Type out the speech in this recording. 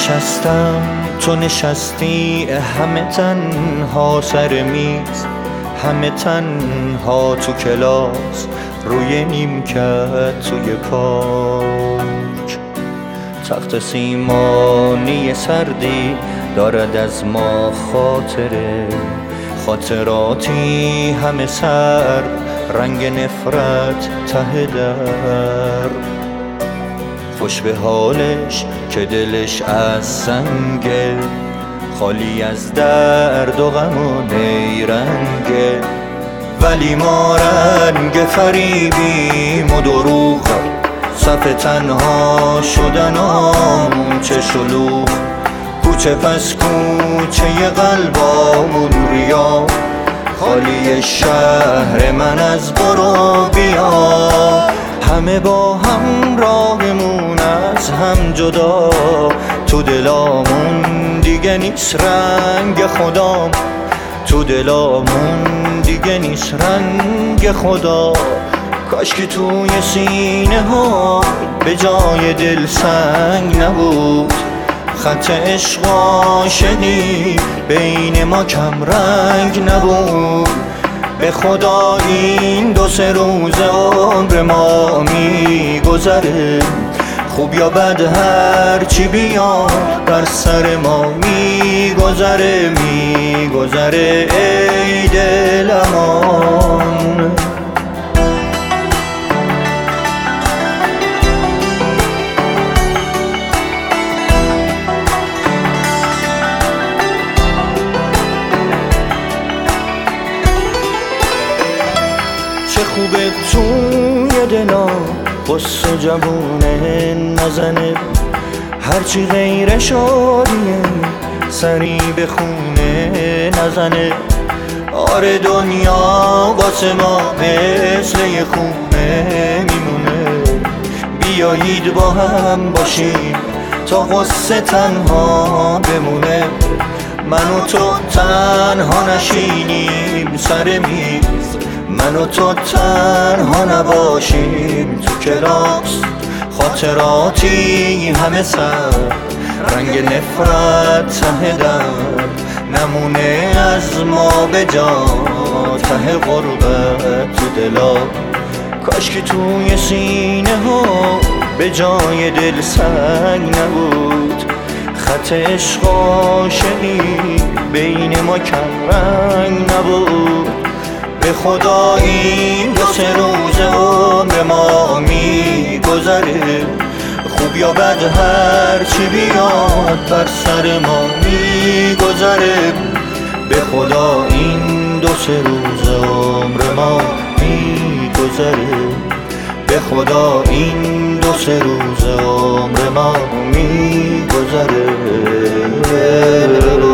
نشستم تو نشستی، همه تنها سر میز، همه تنها تو کلاس، روی نیمکت توی پارک. تخت سیمانی سردی دارد از ما خاطره، خاطراتی همه سرد، رنگ نفرت ته در. خوش به حالش که دلش از سنگه، خالی از درد و غم و نیرنگه. ولی ما رنگ فریبیم و دروغ، صف تنها شدنام چه شلوغ. کوچه پس کوچه قلبامون ریا، خالی شهر من از برو بیا. همه با هم راهمون از هم جدا، تو دلامون دیگه نیست رنگ خدام، تو دلامون دیگه نیست رنگ خدا. کاش که توی سینه ها به جای دل سنگ نبود، خط عشق عاشقی بین ما کم رنگ نبود. به خدا این 2-3 روز عمر ما میگذره، خوب یا بد هر چی بیاد بر سر ما میگذره. میگذره ای دل امان. چه خوبه توی دلا قصه جوونه نزنه، هرچی غیر شادیه سری به خونه نزنه. آره دنیا واسه ما مثل یه خونه میمونه، بیایید با هم باشیم تا قصه تنها بمونه. من و تو تنها نشینیم سر میز، من و تو تنها نباشیم تو کلاس. خاطراتی همه سر، رنگ نفرت ته در، نمونه از ما به جا ته غربت تو دلا. کاش که توی سینه ها به جای دل سنگ نبود، خط عشق عاشقی بین ما کم رنگ نبود. به خدا این 2-3 روز عمر ما میگذره، خوب یا بد هر چی بیاد بر سر ما میگذره. به خدا این 2-3 روز عمر ما میگذره، به خدا این 2-3 روز عمر ما میگذره.